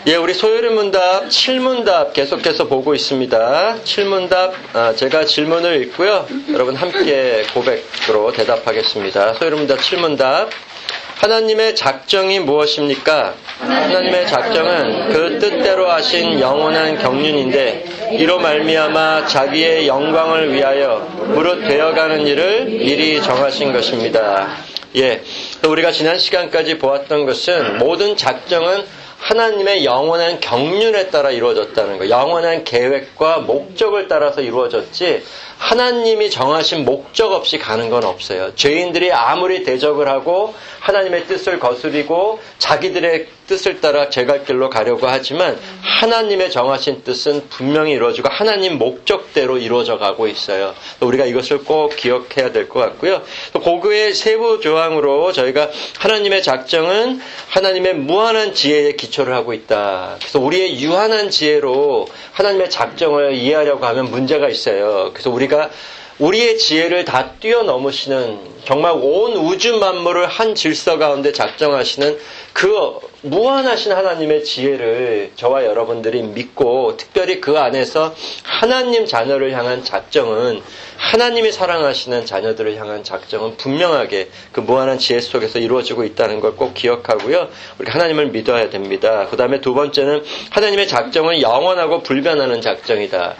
예, 우리 소요리 문답 7문답 계속해서 보고 있습니다. 7문답 제가 질문을 읽고요. 여러분 함께 고백으로 대답하겠습니다. 소요리 문답 7문답. 하나님의 작정이 무엇입니까? 하나님의 작정은 그 뜻대로 하신 영원한 경륜인데 이로 말미암아 자기의 영광을 위하여 무릇 되어가는 일을 미리 정하신 것입니다. 예, 우리가 지난 시간까지 보았던 것은 모든 작정은 하나님의 영원한 경륜에 따라 이루어졌다는 거. 영원한 계획과 목적을 따라서 이루어졌지 하나님이 정하신 목적 없이 가는 건 없어요. 죄인들이 아무리 대적을 하고 하나님의 뜻을 거스리고 자기들의 뜻을 따라 제 갈 길로 가려고 하지만 하나님의 정하신 뜻은 분명히 이루어지고 하나님 목적대로 이루어져 가고 있어요. 우리가 이것을 꼭 기억해야 될 것 같고요. 또 고그의 세부 조항으로 저희가 하나님의 작정은 하나님의 무한한 지혜에 기초를 하고 있다. 그래서 우리의 유한한 지혜로 하나님의 작정을 이해하려고 하면 문제가 있어요. 그래서 우리의 지혜를 다 뛰어넘으시는 정말 온 우주 만물을 한 질서 가운데 작정하시는 그 무한하신 하나님의 지혜를 저와 여러분들이 믿고 특별히 그 안에서 하나님 자녀를 향한 작정은 하나님이 사랑하시는 자녀들을 향한 작정은 분명하게 그 무한한 지혜 속에서 이루어지고 있다는 걸 꼭 기억하고요. 우리가 하나님을 믿어야 됩니다. 그 다음에 두 번째는 하나님의 작정은 영원하고 불변하는 작정이다.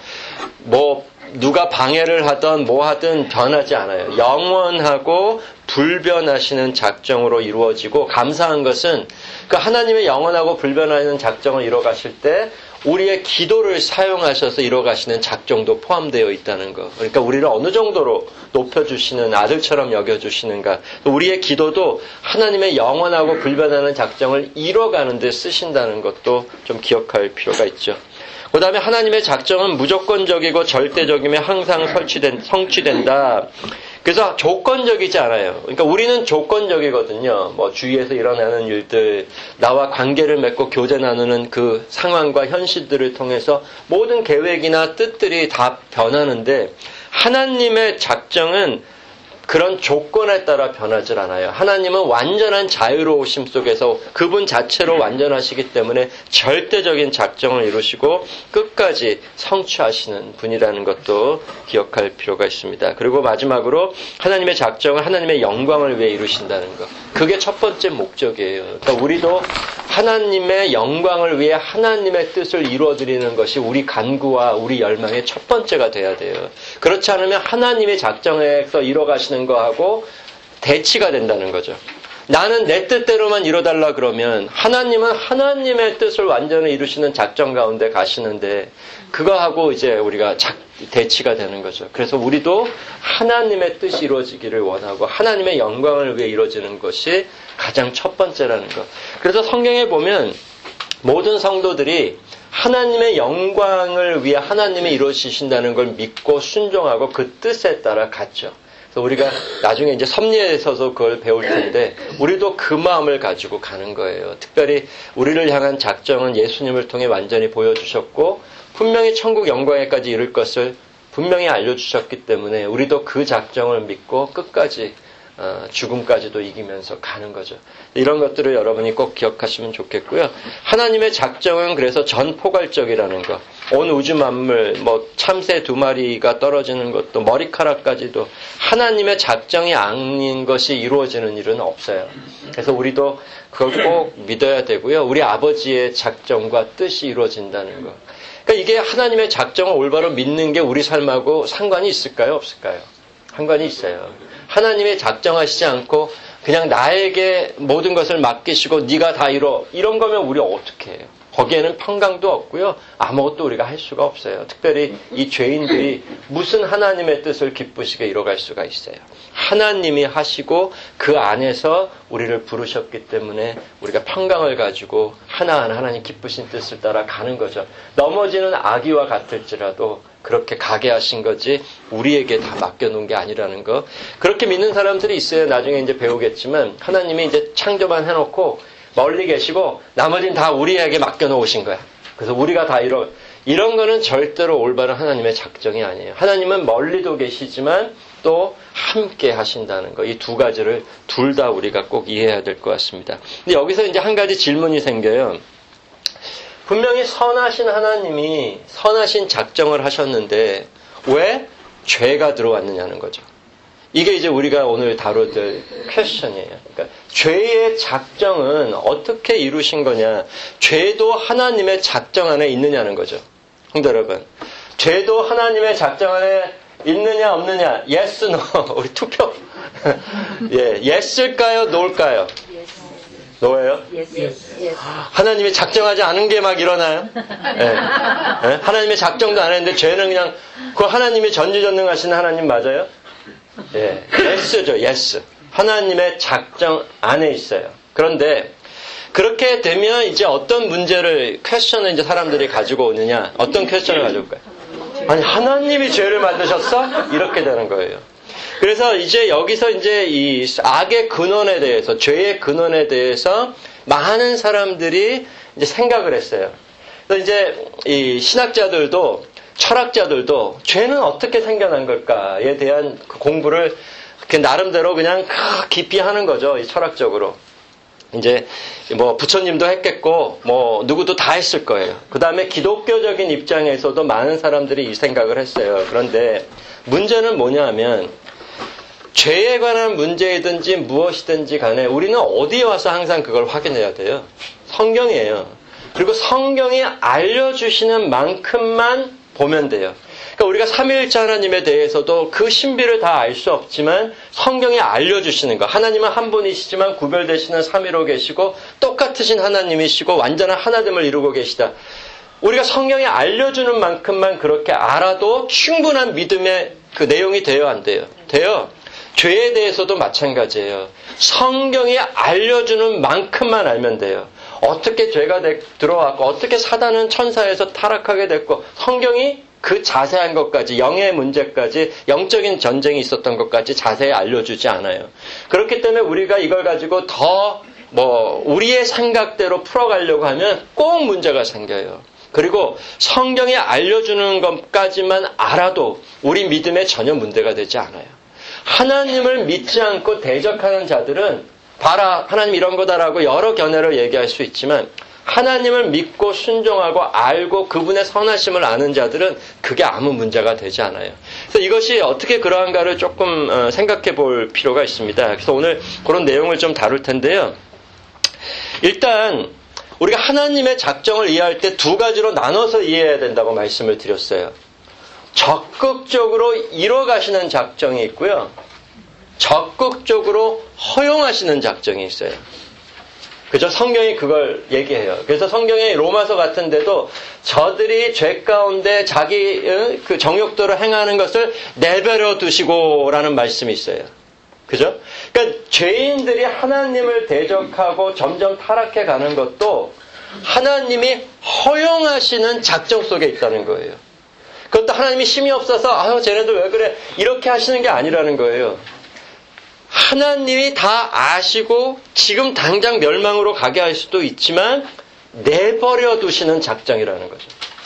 누가 방해를 하든 뭐 하든 변하지 않아요. 영원하고 불변하시는 작정으로 이루어지고 감사한 것은 그 하나님의 영원하고 불변하는 작정을 이뤄가실 때 우리의 기도를 사용하셔서 이뤄가시는 작정도 포함되어 있다는 것. 그러니까 우리를 어느 정도로 높여주시는 아들처럼 여겨주시는가. 우리의 기도도 하나님의 영원하고 불변하는 작정을 이뤄가는 데 쓰신다는 것도 좀 기억할 필요가 있죠. 그 다음에 하나님의 작정은 무조건적이고 절대적이며 항상 성취된다. 그래서 조건적이지 않아요. 그러니까 우리는 조건적이거든요. 주위에서 일어나는 일들, 나와 관계를 맺고 교제 나누는 그 상황과 현실들을 통해서 모든 계획이나 뜻들이 다 변하는데 하나님의 작정은 그런 조건에 따라 변하지 않아요. 하나님은 완전한 자유로우심 속에서 그분 자체로 완전하시기 때문에 절대적인 작정을 이루시고 끝까지 성취하시는 분이라는 것도 기억할 필요가 있습니다. 그리고 마지막으로 하나님의 작정은 하나님의 영광을 위해 이루신다는 것. 그게 첫 번째 목적이에요. 그러니까 우리도 하나님의 영광을 위해 하나님의 뜻을 이루어드리는 것이 우리 간구와 우리 열망의 첫 번째가 돼야 돼요. 그렇지 않으면 하나님의 작정에서 이뤄가시는 거하고 대치가 된다는 거죠. 나는 내 뜻대로만 이뤄달라 그러면 하나님은 하나님의 뜻을 완전히 이루시는 작정 가운데 가시는데 그거하고 이제 우리가 대치가 되는 거죠. 그래서 우리도 하나님의 뜻이 이루어지기를 원하고 하나님의 영광을 위해 이루어지는 것이 가장 첫 번째라는 것. 그래서 성경에 보면 모든 성도들이 하나님의 영광을 위해 하나님이 이루어지신다는 걸 믿고 순종하고 그 뜻에 따라 갔죠. 그래서 우리가 나중에 이제 섭리에서도 그걸 배울 텐데 우리도 그 마음을 가지고 가는 거예요. 특별히 우리를 향한 작정은 예수님을 통해 완전히 보여주셨고 분명히 천국 영광에까지 이룰 것을 분명히 알려주셨기 때문에 우리도 그 작정을 믿고 끝까지 죽음까지도 이기면서 가는 거죠. 이런 것들을 여러분이 꼭 기억하시면 좋겠고요. 하나님의 작정은 그래서 전포괄적이라는 것. 온 우주 만물, 참새 2마리가 떨어지는 것도 머리카락까지도 하나님의 작정이 아닌 것이 이루어지는 일은 없어요. 그래서 우리도 그걸 꼭 믿어야 되고요. 우리 아버지의 작정과 뜻이 이루어진다는 것. 그러니까 이게 하나님의 작정을 올바로 믿는 게 우리 삶하고 상관이 있을까요? 없을까요? 상관이 있어요. 하나님의 작정하시지 않고 그냥 나에게 모든 것을 맡기시고 네가 다 이뤄. 이런 거면 우리 어떻게 해요? 거기에는 평강도 없고요. 아무것도 우리가 할 수가 없어요. 특별히 이 죄인들이 무슨 하나님의 뜻을 기쁘시게 이뤄갈 수가 있어요. 하나님이 하시고 그 안에서 우리를 부르셨기 때문에 우리가 평강을 가지고 하나하나 하나님 기쁘신 뜻을 따라 가는 거죠. 넘어지는 아기와 같을지라도 그렇게 가게 하신 거지 우리에게 다 맡겨놓은 게 아니라는 거. 그렇게 믿는 사람들이 있어요. 나중에 이제 배우겠지만 하나님이 이제 창조만 해놓고 멀리 계시고 나머지는 다 우리에게 맡겨놓으신 거야. 그래서 우리가 다 이런 거는 절대로 올바른 하나님의 작정이 아니에요. 하나님은 멀리도 계시지만 또 함께 하신다는 거. 이 두 가지를 둘 다 우리가 꼭 이해해야 될 것 같습니다. 근데 여기서 이제 한 가지 질문이 생겨요. 분명히 선하신 하나님이 선하신 작정을 하셨는데 왜 죄가 들어왔느냐는 거죠. 이게 이제 우리가 오늘 다룰 퀘스천이에요. 그러니까 죄의 작정은 어떻게 이루신 거냐. 죄도 하나님의 작정 안에 있느냐는 거죠. 성도 여러분, 죄도 하나님의 작정 안에 있느냐 없느냐. yes, no. 우리 투표. 예, yes일까요? no일까요? no예요? Yes. 하나님이 작정하지 않은 게 막 일어나요? 예. 예? 하나님의 작정도 안 했는데 죄는 그냥 그 하나님이 전지전능하신 하나님 맞아요? 예, yes죠, yes. 하나님의 작정 안에 있어요. 그런데 그렇게 되면 이제 어떤 문제를 퀘스천을 이제 사람들이 가지고 오느냐? 어떤 퀘스천을 가지고 올까요? 아니 하나님이 죄를 만드셨어? 이렇게 되는 거예요. 그래서 이제 여기서 이제 이 악의 근원에 대해서, 죄의 근원에 대해서 많은 사람들이 이제 생각을 했어요. 그래서 이제 이 신학자들도, 철학자들도 죄는 어떻게 생겨난 걸까에 대한 그 공부를 나름대로 그냥 깊이 하는 거죠. 이 철학적으로. 이제 뭐 부처님도 했겠고 뭐 누구도 다 했을 거예요. 그 다음에 기독교적인 입장에서도 많은 사람들이 이 생각을 했어요. 그런데 문제는 뭐냐 하면 죄에 관한 문제이든지 무엇이든지 간에 우리는 어디에 와서 항상 그걸 확인해야 돼요? 성경이에요. 그리고 성경이 알려주시는 만큼만 보면 돼요. 그러니까 우리가 삼위일체 하나님에 대해서도 그 신비를 다 알 수 없지만 성경이 알려주시는 거. 하나님은 한 분이시지만 구별되시는 삼위로 계시고 똑같으신 하나님이시고 완전한 하나됨을 이루고 계시다. 우리가 성경이 알려주는 만큼만 그렇게 알아도 충분한 믿음의 그 내용이 돼요, 안 돼요? 돼요. 죄에 대해서도 마찬가지예요. 성경이 알려주는 만큼만 알면 돼요. 어떻게 죄가 들어왔고 어떻게 사단은 천사에서 타락하게 됐고 성경이 그 자세한 것까지, 영의 문제까지, 영적인 전쟁이 있었던 것까지 자세히 알려주지 않아요. 그렇기 때문에 우리가 이걸 가지고 더 우리의 생각대로 풀어가려고 하면 꼭 문제가 생겨요. 그리고 성경이 알려주는 것까지만 알아도 우리 믿음에 전혀 문제가 되지 않아요. 하나님을 믿지 않고 대적하는 자들은 봐라, 하나님 이런 거다라고 여러 견해를 얘기할 수 있지만 하나님을 믿고 순종하고 알고 그분의 선하심을 아는 자들은 그게 아무 문제가 되지 않아요. 그래서 이것이 어떻게 그러한가를 조금 생각해 볼 필요가 있습니다. 그래서 오늘 그런 내용을 좀 다룰 텐데요. 일단 우리가 하나님의 작정을 이해할 때 두 가지로 나눠서 이해해야 된다고 말씀을 드렸어요. 적극적으로 이뤄가시는 작정이 있고요. 적극적으로 허용하시는 작정이 있어요. 그죠? 성경이 그걸 얘기해요. 그래서 성경의 로마서 같은 데도 저들이 죄 가운데 자기 그 정욕도를 행하는 것을 내버려 두시고라는 말씀이 있어요. 그죠? 그러니까 죄인들이 하나님을 대적하고 점점 타락해 가는 것도 하나님이 허용하시는 작정 속에 있다는 거예요. 그것도 하나님이 힘이 없어서 아유 쟤네들 왜 그래 이렇게 하시는 게 아니라는 거예요. 하나님이 다 아시고 지금 당장 멸망으로 가게 할 수도 있지만 내버려 두시는 작정이라는 거죠.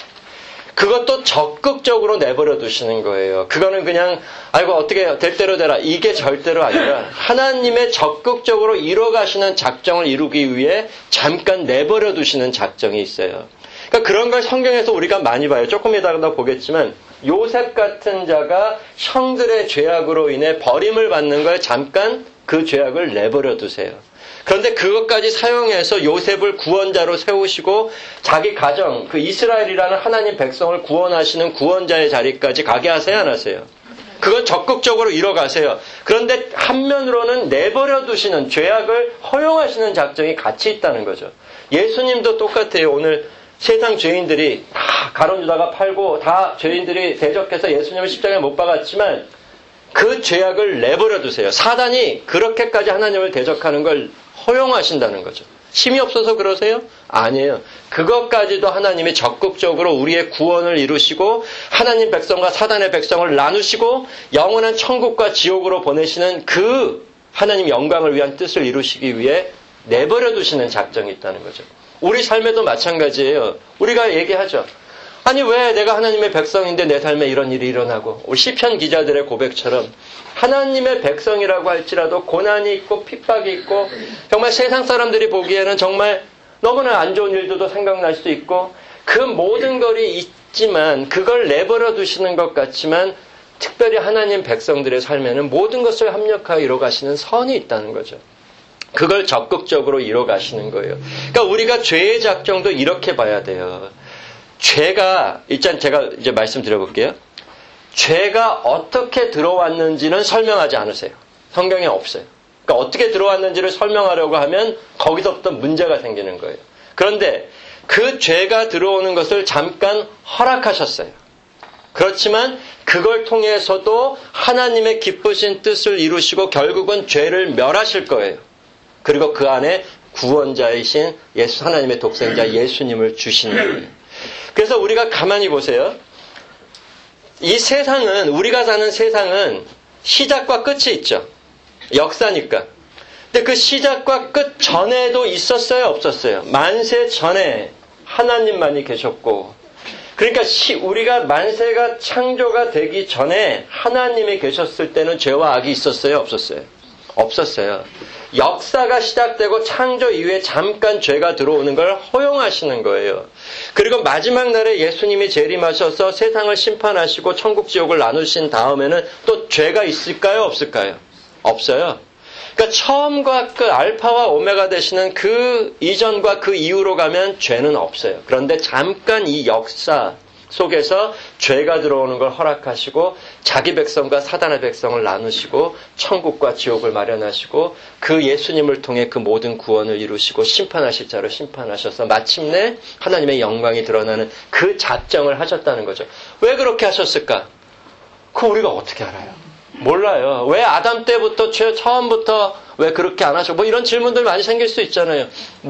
그것도 적극적으로 내버려 두시는 거예요. 그거는 그냥 아이고 어떻게 될 대로 되라 이게 절대로 아니라 하나님의 적극적으로 이뤄가시는 작정을 이루기 위해 잠깐 내버려 두시는 작정이 있어요. 그러니까 그런 걸 성경에서 우리가 많이 봐요. 조금 이따가 보겠지만 요셉 같은 자가 형들의 죄악으로 인해 버림을 받는 걸 잠깐 그 죄악을 내버려 두세요. 그런데 그것까지 사용해서 요셉을 구원자로 세우시고 자기 가정, 그 이스라엘이라는 하나님 백성을 구원하시는 구원자의 자리까지 가게 하세요, 안 하세요? 그건 적극적으로 이뤄가세요. 그런데 한면으로는 내버려 두시는 죄악을 허용하시는 작정이 같이 있다는 거죠. 예수님도 똑같아요. 오늘 세상 죄인들이 다 가론유다가 팔고 다 죄인들이 대적해서 예수님을 십자가에 못 박았지만 그 죄악을 내버려 두세요. 사단이 그렇게까지 하나님을 대적하는 걸 허용하신다는 거죠. 힘이 없어서 그러세요? 아니에요. 그것까지도 하나님이 적극적으로 우리의 구원을 이루시고 하나님 백성과 사단의 백성을 나누시고 영원한 천국과 지옥으로 보내시는 그 하나님 영광을 위한 뜻을 이루시기 위해 내버려 두시는 작정이 있다는 거죠. 우리 삶에도 마찬가지예요. 우리가 얘기하죠. 아니 왜 내가 하나님의 백성인데 내 삶에 이런 일이 일어나고 우리 시편 기자들의 고백처럼 하나님의 백성이라고 할지라도 고난이 있고 핍박이 있고 정말 세상 사람들이 보기에는 정말 너무나 안 좋은 일들도 생각날 수도 있고 그 모든 것이 있지만 그걸 내버려 두시는 것 같지만 특별히 하나님 백성들의 삶에는 모든 것을 합력하여 이뤄가시는 선이 있다는 거죠. 그걸 적극적으로 이뤄가시는 거예요. 그러니까 우리가 죄의 작정도 이렇게 봐야 돼요. 죄가 일단 제가 이제 말씀드려볼게요. 죄가 어떻게 들어왔는지는 설명하지 않으세요. 성경에 없어요. 그러니까 어떻게 들어왔는지를 설명하려고 하면 거기서부터 문제가 생기는 거예요. 그런데 그 죄가 들어오는 것을 잠깐 허락하셨어요. 그렇지만 그걸 통해서도 하나님의 기쁘신 뜻을 이루시고 결국은 죄를 멸하실 거예요. 그리고 그 안에 구원자이신 하나님의 독생자 예수님을 주시는 거예요. 그래서 우리가 가만히 보세요. 이 세상은, 우리가 사는 세상은 시작과 끝이 있죠. 역사니까. 근데 그 시작과 끝 전에도 있었어요, 없었어요? 만세 전에 하나님만이 계셨고, 그러니까 우리가 만세가 창조가 되기 전에 하나님이 계셨을 때는 죄와 악이 있었어요, 없었어요? 없었어요. 역사가 시작되고 창조 이후에 잠깐 죄가 들어오는 걸 허용하시는 거예요. 그리고 마지막 날에 예수님이 재림하셔서 세상을 심판하시고 천국 지옥을 나누신 다음에는 또 죄가 있을까요, 없을까요? 없어요. 그러니까 처음과 끝, 알파와 오메가 되시는 그 이전과 그 이후로 가면 죄는 없어요. 그런데 잠깐 이 역사 속에서 죄가 들어오는 걸 허락하시고 자기 백성과 사단의 백성을 나누시고 천국과 지옥을 마련하시고 그 예수님을 통해 그 모든 구원을 이루시고 심판하실 자로 심판하셔서 마침내 하나님의 영광이 드러나는 그 작정을 하셨다는 거죠. 왜 그렇게 하셨을까? 그거 우리가 어떻게 알아요? 몰라요. 왜 아담 때부터 처음부터 왜 그렇게 안 하셔? 뭐 이런 질문들 많이 생길 수 있잖아요.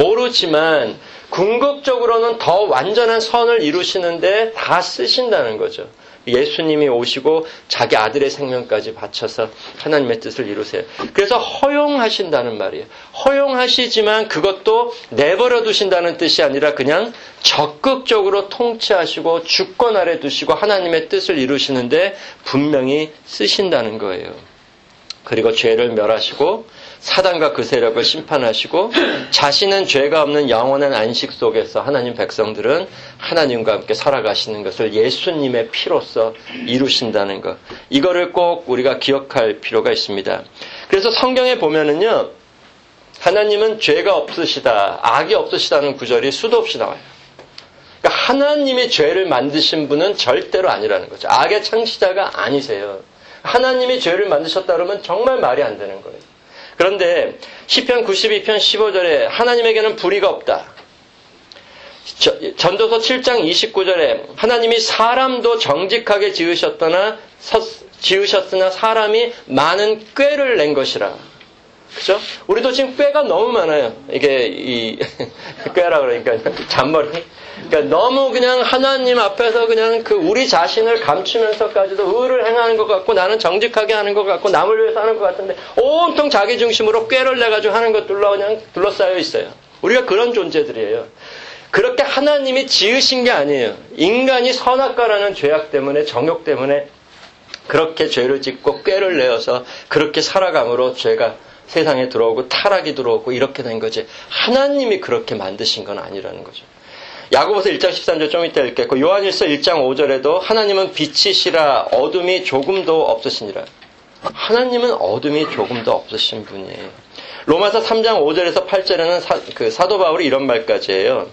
모르지만 궁극적으로는 더 완전한 선을 이루시는데 다 쓰신다는 거죠. 예수님이 오시고 자기 아들의 생명까지 바쳐서 하나님의 뜻을 이루세요. 그래서 허용하신다는 말이에요. 허용하시지만 그것도 내버려 두신다는 뜻이 아니라 그냥 적극적으로 통치하시고 주권 아래 두시고 하나님의 뜻을 이루시는데 분명히 쓰신다는 거예요. 그리고 죄를 멸하시고 사단과 그 세력을 심판하시고 자신은 죄가 없는 영원한 안식 속에서 하나님 백성들은 하나님과 함께 살아가시는 것을 예수님의 피로써 이루신다는 것. 이거를 꼭 우리가 기억할 필요가 있습니다. 그래서 성경에 보면은요, 하나님은 죄가 없으시다, 악이 없으시다는 구절이 수도 없이 나와요. 그러니까 하나님이 죄를 만드신 분은 절대로 아니라는 거죠. 악의 창시자가 아니세요. 하나님이 죄를 만드셨다 그러면 정말 말이 안 되는 거예요. 그런데 시편 92편 15절에 하나님에게는 불의가 없다. 전도서 7장 29절에 하나님이 사람도 정직하게 지으셨으나 사람이 많은 꾀를 낸 것이라. 그죠? 우리도 지금 꾀가 너무 많아요. 이게 꾀라 그러니까 잔머리. 그러니까 너무 그냥 하나님 앞에서 그냥 그 우리 자신을 감추면서까지도 의를 행하는 것 같고 나는 정직하게 하는 것 같고 남을 위해서 하는 것 같은데 온통 자기 중심으로 꾀를 내가지고 하는 것들로 그냥 둘러싸여 있어요. 우리가 그런 존재들이에요. 그렇게 하나님이 지으신 게 아니에요. 인간이 선악과라는 죄악 때문에 정욕 때문에 그렇게 죄를 짓고 꾀를 내어서 그렇게 살아감으로 죄가 세상에 들어오고 타락이 들어오고 이렇게 된 거지. 하나님이 그렇게 만드신 건 아니라는 거죠. 야고보서 1장 13절 좀 이따 읽겠고 요한일서 1장 5절에도 하나님은 빛이시라 어둠이 조금도 없으시니라. 하나님은 어둠이 조금도 없으신 분이에요. 로마서 3장 5절에서 8절에는 사도 바울이 이런 말까지 해요.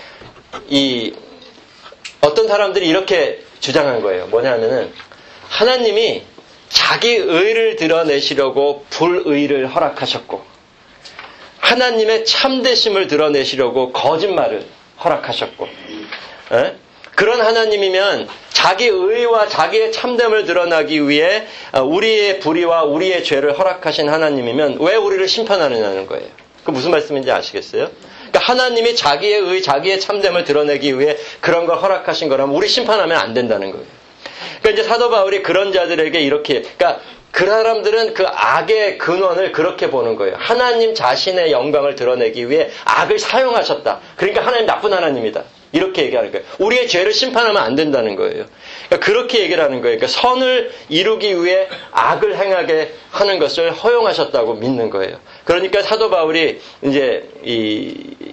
어떤 사람들이 이렇게 주장한 거예요. 뭐냐면은 하나님이 자기 의를 드러내시려고 불의를 허락하셨고 하나님의 참되심을 드러내시려고 거짓말을 허락하셨고 그런 하나님이면 자기 의와 자기의 참됨을 드러나기 위해 우리의 불의와 우리의 죄를 허락하신 하나님이면 왜 우리를 심판하느냐는 거예요. 그 무슨 말씀인지 아시겠어요? 그러니까 하나님이 자기의 의, 자기의 참됨을 드러내기 위해 그런 걸 허락하신 거라면 우리 심판하면 안 된다는 거예요. 그러니까 이제 사도 바울이 그런 자들에게 이렇게, 그러니까 그 사람들은 그 악의 근원을 그렇게 보는 거예요. 하나님 자신의 영광을 드러내기 위해 악을 사용하셨다. 그러니까 하나님 나쁜 하나님이다. 이렇게 얘기하는 거예요. 우리의 죄를 심판하면 안 된다는 거예요. 그러니까 그렇게 얘기를 하는 거예요. 그러니까 선을 이루기 위해 악을 행하게 하는 것을 허용하셨다고 믿는 거예요. 그러니까 사도 바울이 이제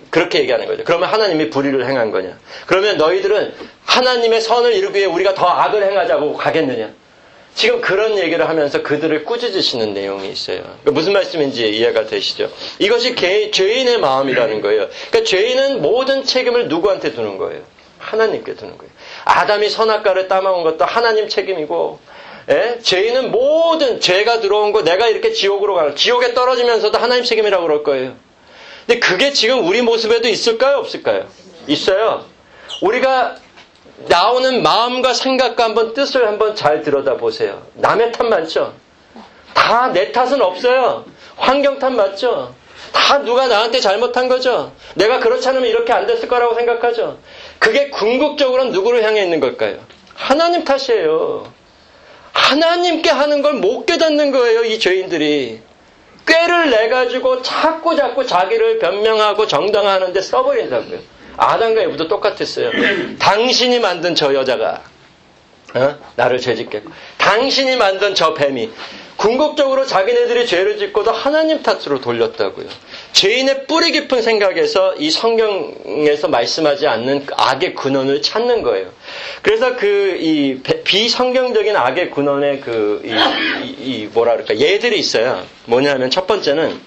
그렇게 얘기하는 거죠. 그러면 하나님이 불의를 행한 거냐? 그러면 너희들은 하나님의 선을 이루기 위해 우리가 더 악을 행하자고 가겠느냐? 지금 그런 얘기를 하면서 그들을 꾸짖으시는 내용이 있어요. 그러니까 무슨 말씀인지 이해가 되시죠? 이것이 죄인의 마음이라는 거예요. 그러니까 죄인은 모든 책임을 누구한테 두는 거예요? 하나님께 두는 거예요. 아담이 선악과를 따먹은 것도 하나님 책임이고, 죄인은 모든 죄가 들어온 거 내가 이렇게 지옥으로 가는, 지옥에 떨어지면서도 하나님 책임이라고 그럴 거예요. 근데 그게 지금 우리 모습에도 있을까요? 없을까요? 있어요. 우리가 나오는 마음과 생각과 한번 뜻을 한번 잘 들여다보세요. 남의 탓 많죠? 다 내 탓은 없어요. 환경 탓 맞죠? 다 누가 나한테 잘못한 거죠? 내가 그렇지 않으면 이렇게 안 됐을 거라고 생각하죠? 그게 궁극적으로는 누구를 향해 있는 걸까요? 하나님 탓이에요. 하나님께 하는 걸 못 깨닫는 거예요, 이 죄인들이. 꾀를 내가지고 자꾸 자기를 변명하고 정당화하는 데 써버린다고요. 아담과 에브도 똑같았어요. 당신이 만든 저 여자가 나를 죄짓겠고, 당신이 만든 저 뱀이, 궁극적으로 자기네들이 죄를 짓고도 하나님 탓으로 돌렸다고요. 죄인의 뿌리 깊은 생각에서 이 성경에서 말씀하지 않는 악의 근원을 찾는 거예요. 그래서 이 비성경적인 악의 근원의 예들이 있어요. 뭐냐면 첫 번째는,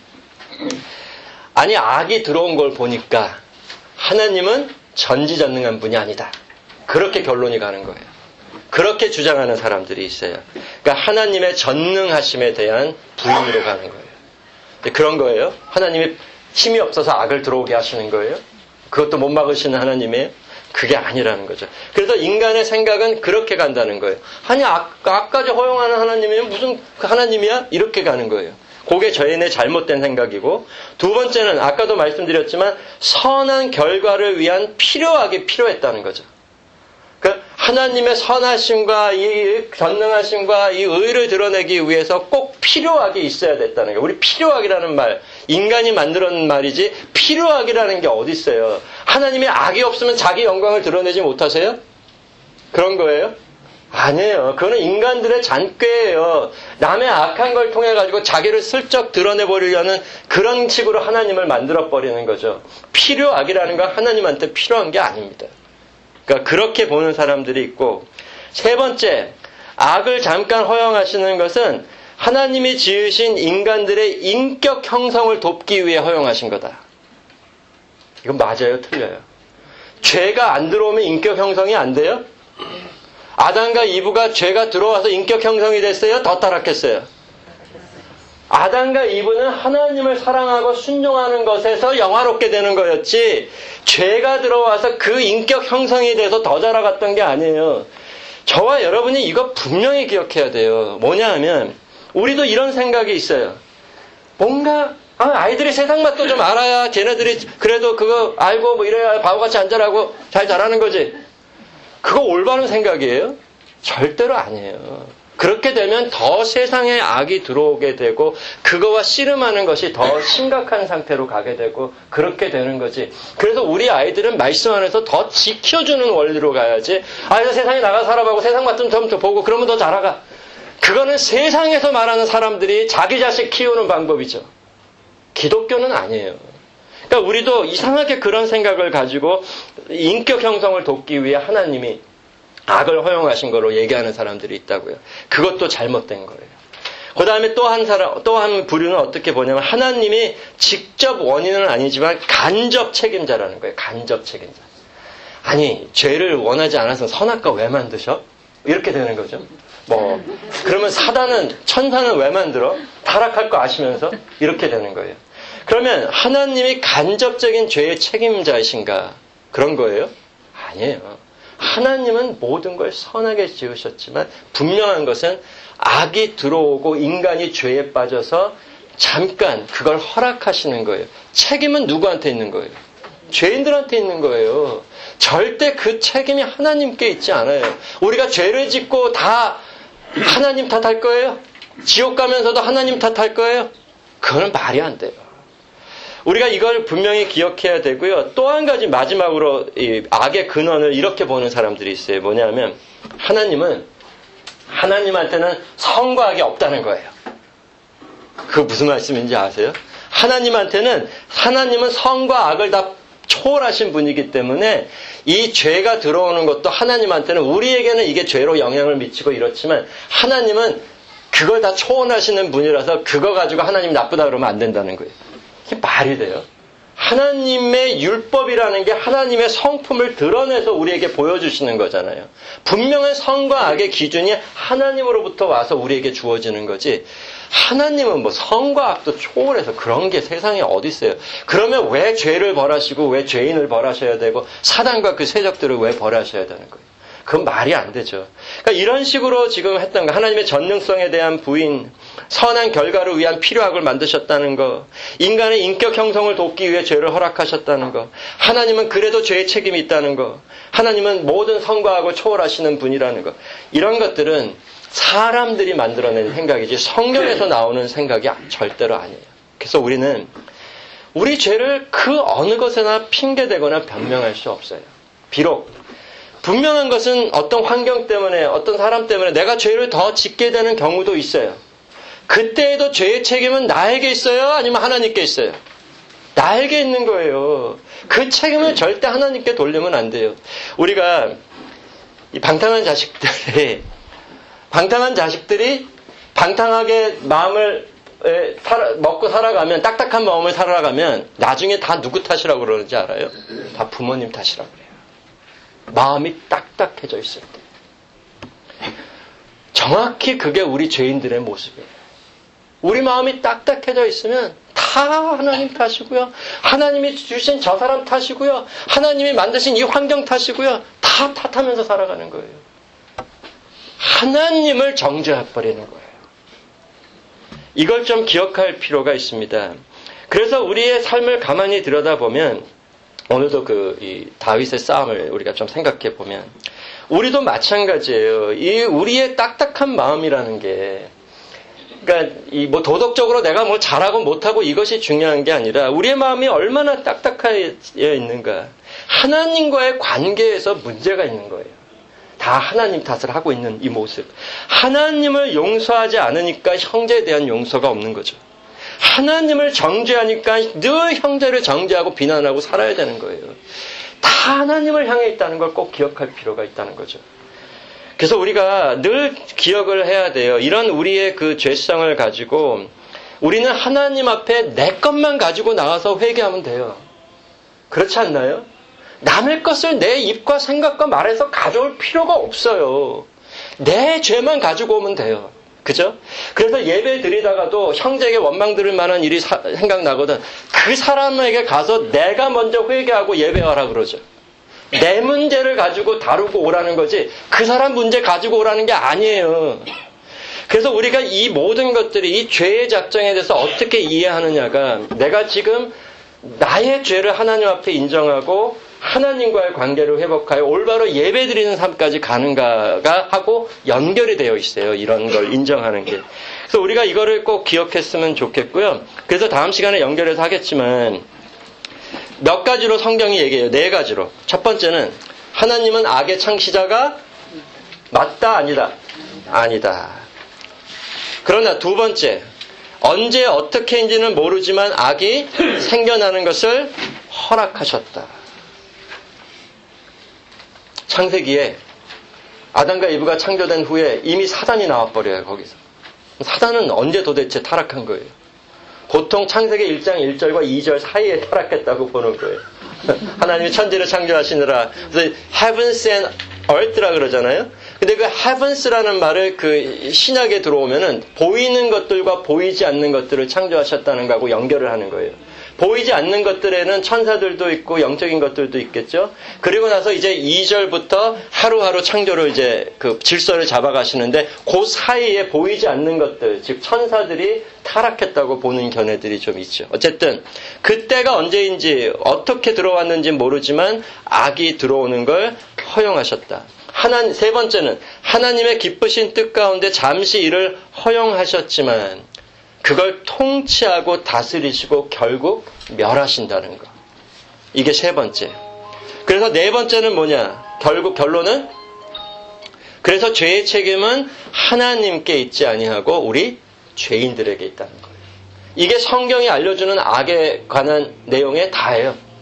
아니 악이 들어온 걸 보니까 하나님은 전지전능한 분이 아니다. 그렇게 결론이 가는 거예요. 그렇게 주장하는 사람들이 있어요. 그러니까 하나님의 전능하심에 대한 부인으로 가는 거예요. 그런 거예요. 하나님이 힘이 없어서 악을 들어오게 하시는 거예요. 그것도 못 막으시는 하나님이에요. 그게 아니라는 거죠. 그래서 인간의 생각은 그렇게 간다는 거예요. 아니 악까지 허용하는 하나님이면 무슨 하나님이야? 이렇게 가는 거예요. 그게 죄인의 잘못된 생각이고, 두 번째는 아까도 말씀드렸지만 선한 결과를 위한 필요하게 필요했다는 거죠. 그러니까 하나님의 선하심과 이 전능하심과 이 의를 드러내기 위해서 꼭 필요하게 있어야 됐다는 거예요. 우리 필요하기라는 말, 인간이 만들어낸 말이지 필요하기라는 게 어디 있어요. 하나님이 악이 없으면 자기 영광을 드러내지 못하세요? 그런 거예요? 아니에요. 그거는 인간들의 잔꾀예요. 남의 악한 걸 통해 가지고 자기를 슬쩍 드러내버리려는 그런 식으로 하나님을 만들어버리는 거죠. 필요악이라는 건 하나님한테 필요한 게 아닙니다. 그러니까 그렇게 보는 사람들이 있고, 세 번째, 악을 잠깐 허용하시는 것은 하나님이 지으신 인간들의 인격 형성을 돕기 위해 허용하신 거다. 이건 맞아요? 틀려요? 죄가 안 들어오면 인격 형성이 안 돼요? 아담과 이브가 죄가 들어와서 인격 형성이 됐어요? 더 타락했어요? 아담과 이브는 하나님을 사랑하고 순종하는 것에서 영화롭게 되는 거였지, 죄가 들어와서 그 인격 형성이 돼서 더 자라갔던 게 아니에요. 저와 여러분이 이거 분명히 기억해야 돼요. 뭐냐 하면, 우리도 이런 생각이 있어요. 뭔가 아이들이 세상 맛도 좀 알아야 걔네들이 그래도 그거 알고 뭐 이래야 바보같이 안 자라고 잘 자라는 거지. 그거 올바른 생각이에요? 절대로 아니에요. 그렇게 되면 더 세상에 악이 들어오게 되고 그거와 씨름하는 것이 더 심각한 상태로 가게 되고 그렇게 되는 거지. 그래서 우리 아이들은 말씀 안에서 더 지켜주는 원리로 가야지. 아이들 세상에 나가 살아보고 세상 맛 좀 보고 그러면 더 자라가. 그거는 세상에서 말하는 사람들이 자기 자식 키우는 방법이죠. 기독교는 아니에요. 그러니까 우리도 이상하게 그런 생각을 가지고 인격 형성을 돕기 위해 하나님이 악을 허용하신 거로 얘기하는 사람들이 있다고요. 그것도 잘못된 거예요. 그 다음에 또 한 부류는 어떻게 보냐면, 하나님이 직접 원인은 아니지만 간접 책임자라는 거예요. 간접 책임자. 아니, 죄를 원하지 않아서 선악과 왜 만드셔? 이렇게 되는 거죠. 그러면 천사는 왜 만들어? 타락할 거 아시면서? 이렇게 되는 거예요. 그러면 하나님이 간접적인 죄의 책임자이신가? 그런 거예요? 아니에요. 하나님은 모든 걸 선하게 지으셨지만 분명한 것은 악이 들어오고 인간이 죄에 빠져서 잠깐 그걸 허락하시는 거예요. 책임은 누구한테 있는 거예요? 죄인들한테 있는 거예요. 절대 그 책임이 하나님께 있지 않아요. 우리가 죄를 짓고 다 하나님 탓할 거예요? 지옥 가면서도 하나님 탓할 거예요? 그건 말이 안 돼요. 우리가 이걸 분명히 기억해야 되고요. 또 한 가지 마지막으로 이 악의 근원을 이렇게 보는 사람들이 있어요. 뭐냐면, 하나님한테는 선과 악이 없다는 거예요. 그거 무슨 말씀인지 아세요? 하나님은 선과 악을 다 초월하신 분이기 때문에 이 죄가 들어오는 것도 하나님한테는 우리에게는 이게 죄로 영향을 미치고 이렇지만 하나님은 그걸 다 초월하시는 분이라서 그거 가지고 하나님이 나쁘다 그러면 안 된다는 거예요. 이게 말이 돼요? 하나님의 율법이라는 게 하나님의 성품을 드러내서 우리에게 보여주시는 거잖아요. 분명한 선과 악의 기준이 하나님으로부터 와서 우리에게 주어지는 거지. 하나님은 뭐 선과 악도 초월해서 그런 게 세상에 어디 있어요. 그러면 왜 죄를 벌하시고 왜 죄인을 벌하셔야 되고 사단과 그 세력들을 왜 벌하셔야 되는 거예요. 그건 말이 안 되죠. 그러니까 이런 식으로 지금 했던 거, 하나님의 전능성에 대한 부인, 선한 결과를 위한 필요악을 만드셨다는 거, 인간의 인격 형성을 돕기 위해 죄를 허락하셨다는 거, 하나님은 그래도 죄의 책임이 있다는 거, 하나님은 모든 선과 악을 초월하시는 분이라는 거, 이런 것들은 사람들이 만들어낸 생각이지 성경에서 나오는 생각이 절대로 아니에요. 그래서 우리는 우리 죄를 그 어느 것에나 핑계대거나 변명할 수 없어요. 비록 분명한 것은 어떤 환경 때문에 어떤 사람 때문에 내가 죄를 더 짓게 되는 경우도 있어요. 그때에도 죄의 책임은 나에게 있어요? 아니면 하나님께 있어요? 나에게 있는 거예요. 그 책임을 절대 하나님께 돌리면 안 돼요. 우리가 이 방탕한 자식들이 방탕하게 마음을 먹고 살아가면, 딱딱한 마음을 살아가면 나중에 다 누구 탓이라고 그러는지 알아요? 다 부모님 탓이라고 그래요. 마음이 딱딱해져 있을 때. 정확히 그게 우리 죄인들의 모습이에요. 우리 마음이 딱딱해져 있으면 다 하나님 탓이고요. 하나님이 주신 저 사람 탓이고요. 하나님이 만드신 이 환경 탓이고요. 다 탓하면서 살아가는 거예요. 하나님을 정죄해버리는 거예요. 이걸 좀 기억할 필요가 있습니다. 그래서 우리의 삶을 가만히 들여다보면 오늘도 이 다윗의 싸움을 우리가 좀 생각해 보면 우리도 마찬가지예요. 이 우리의 딱딱한 마음이라는 게 그러니까 뭐 도덕적으로 내가 뭐 잘하고 못하고 이것이 중요한 게 아니라 우리의 마음이 얼마나 딱딱해 있는가. 하나님과의 관계에서 문제가 있는 거예요. 다 하나님 탓을 하고 있는 이 모습. 하나님을 용서하지 않으니까 형제에 대한 용서가 없는 거죠. 하나님을 정죄하니까 늘 형제를 정죄하고 비난하고 살아야 되는 거예요. 다 하나님을 향해 있다는 걸 꼭 기억할 필요가 있다는 거죠. 그래서 우리가 늘 기억을 해야 돼요. 이런 우리의 그 죄성을 가지고 우리는 하나님 앞에 내 것만 가지고 나와서 회개하면 돼요. 그렇지 않나요? 남의 것을 내 입과 생각과 말에서 가져올 필요가 없어요. 내 죄만 가지고 오면 돼요. 그죠? 그래서 예배 드리다가도 형제에게 원망 들을 만한 일이 생각나거든. 그 사람에게 가서 내가 먼저 회개하고 예배하라 그러죠. 내 문제를 가지고 다루고 오라는 거지 그 사람 문제 가지고 오라는 게 아니에요. 그래서 우리가 이 모든 것들이 이 죄의 작정에 대해서 어떻게 이해하느냐가 내가 지금 나의 죄를 하나님 앞에 인정하고 하나님과의 관계를 회복하여 올바로 예배드리는 삶까지 가는가가 하고 연결이 되어 있어요. 이런 걸 인정하는 게. 그래서 우리가 이거를 꼭 기억했으면 좋겠고요. 그래서 다음 시간에 연결해서 하겠지만 몇 가지로 성경이 얘기해요. 4가지로. 첫 번째는 하나님은 악의 창시자가 맞다 아니다? 아니다. 그러나 두 번째, 언제 어떻게인지는 모르지만 악이 생겨나는 것을 허락하셨다. 창세기에 아담과 이브가 창조된 후에 이미 사단이 나와버려요. 거기서. 사단은 언제 도대체 타락한 거예요? 보통 창세기 1장 1절과 2절 사이에 타락했다고 보는 거예요. 하나님이 천지를 창조하시느라. 그래서 heavens and earth라 그러잖아요. 근데 그 heavens라는 말을 그 신약에 들어오면은 보이는 것들과 보이지 않는 것들을 창조하셨다는 거하고 연결을 하는 거예요. 보이지 않는 것들에는 천사들도 있고 영적인 것들도 있겠죠. 그리고 나서 이제 2절부터 하루하루 창조를 이제 그 질서를 잡아가시는데 그 사이에 보이지 않는 것들, 즉 천사들이 타락했다고 보는 견해들이 좀 있죠. 어쨌든 그때가 언제인지 어떻게 들어왔는지 모르지만 악이 들어오는 걸 허용하셨다. 세 번째는 하나님의 기쁘신 뜻 가운데 잠시 이를 허용하셨지만 그걸 통치하고 다스리시고 결국 멸하신다는 거. 이게 세 번째. 그래서 네 번째는 뭐냐? 결국 결론은 그래서 죄의 책임은 하나님께 있지 아니하고 우리 죄인들에게 있다는 거예요. 이게 성경이 알려주는 악에 관한 내용의 다예요.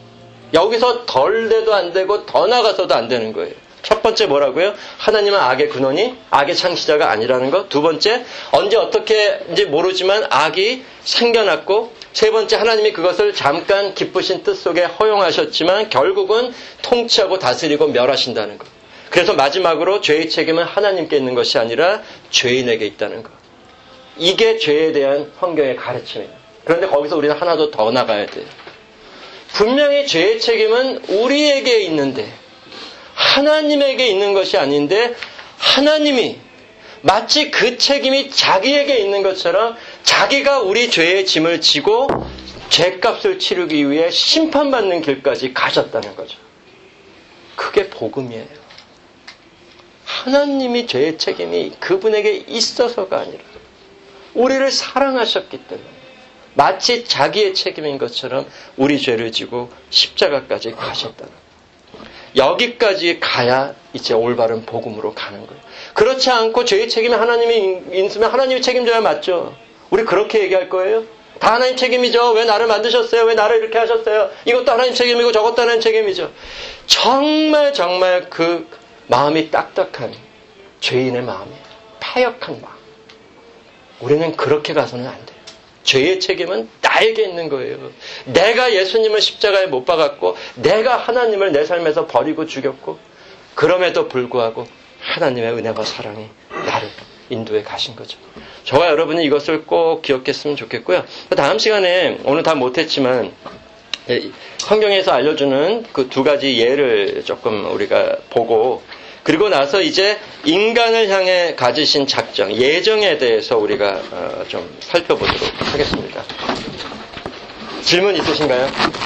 여기서 덜 돼도 안 되고 더 나가서도 안 되는 거예요. 첫 번째 뭐라고요? 하나님은 악의 근원이 악의 창시자가 아니라는 것. 두 번째, 언제 어떻게인지 모르지만 악이 생겨났고, 세 번째, 하나님이 그것을 잠깐 기쁘신 뜻 속에 허용하셨지만 결국은 통치하고 다스리고 멸하신다는 것. 그래서 마지막으로 죄의 책임은 하나님께 있는 것이 아니라 죄인에게 있다는 것. 이게 죄에 대한 성경의 가르침이에요. 그런데 거기서 우리는 하나 더 나가야 돼요. 분명히 죄의 책임은 우리에게 있는데 하나님에게 있는 것이 아닌데, 하나님이 마치 그 책임이 자기에게 있는 것처럼 자기가 우리 죄의 짐을 지고 죄값을 치르기 위해 심판받는 길까지 가셨다는 거죠. 그게 복음이에요. 하나님이 죄의 책임이 그분에게 있어서가 아니라 우리를 사랑하셨기 때문에 마치 자기의 책임인 것처럼 우리 죄를 지고 십자가까지 가셨다는 거예요. 여기까지 가야 이제 올바른 복음으로 가는 거예요. 그렇지 않고 죄의 책임이 하나님이 있으면 하나님이 책임져야 맞죠. 우리 그렇게 얘기할 거예요? 다 하나님 책임이죠. 왜 나를 만드셨어요? 왜 나를 이렇게 하셨어요? 이것도 하나님 책임이고 저것도 하나님 책임이죠. 정말 그 마음이 딱딱한 죄인의 마음이에요. 패역한 마음. 우리는 그렇게 가서는 안 돼요. 죄의 책임은 나에게 있는 거예요. 내가 예수님을 십자가에 못 박았고 내가 하나님을 내 삶에서 버리고 죽였고, 그럼에도 불구하고 하나님의 은혜와 사랑이 나를 인도해 가신 거죠. 저와 여러분이 이것을 꼭 기억했으면 좋겠고요. 다음 시간에 오늘 다 못했지만 성경에서 알려주는 그 두 가지 예를 조금 우리가 보고, 그리고 나서 이제 인간을 향해 가지신 작정, 예정에 대해서 우리가 좀 살펴보도록 하겠습니다. 질문 있으신가요?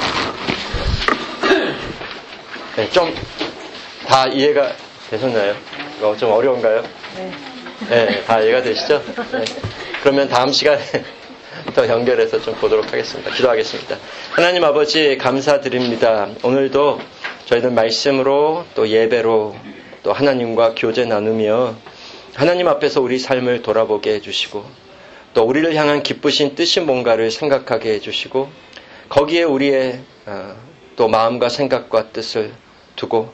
네, 좀 다 이해가 되셨나요? 좀 어려운가요? 네, 다 이해가 되시죠? 네. 그러면 다음 시간에 더 연결해서 좀 보도록 하겠습니다. 기도하겠습니다. 하나님 아버지, 감사드립니다. 오늘도 저희들 말씀으로 또 예배로 또 하나님과 교제 나누며 하나님 앞에서 우리 삶을 돌아보게 해주시고, 또 우리를 향한 기쁘신 뜻이 뭔가를 생각하게 해주시고, 거기에 우리의 또 마음과 생각과 뜻을 두고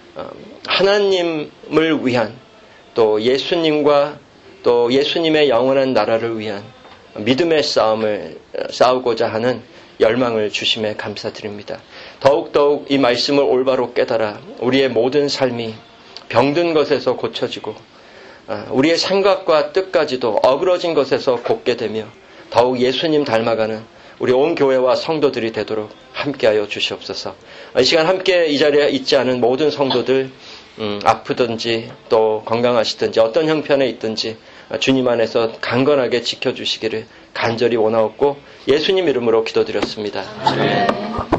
하나님을 위한, 또 예수님과 또 예수님의 영원한 나라를 위한 믿음의 싸움을 싸우고자 하는 열망을 주심에 감사드립니다. 더욱더욱 이 말씀을 올바로 깨달아 우리의 모든 삶이 병든 것에서 고쳐지고 우리의 생각과 뜻까지도 어그러진 것에서 곱게 되며 더욱 예수님 닮아가는 우리 온 교회와 성도들이 되도록 함께하여 주시옵소서. 이 시간 함께 이 자리에 있지 않은 모든 성도들, 아프든지 또 건강하시든지 어떤 형편에 있든지 주님 안에서 강건하게 지켜주시기를 간절히 원하옵고 예수님 이름으로 기도드렸습니다. 아멘.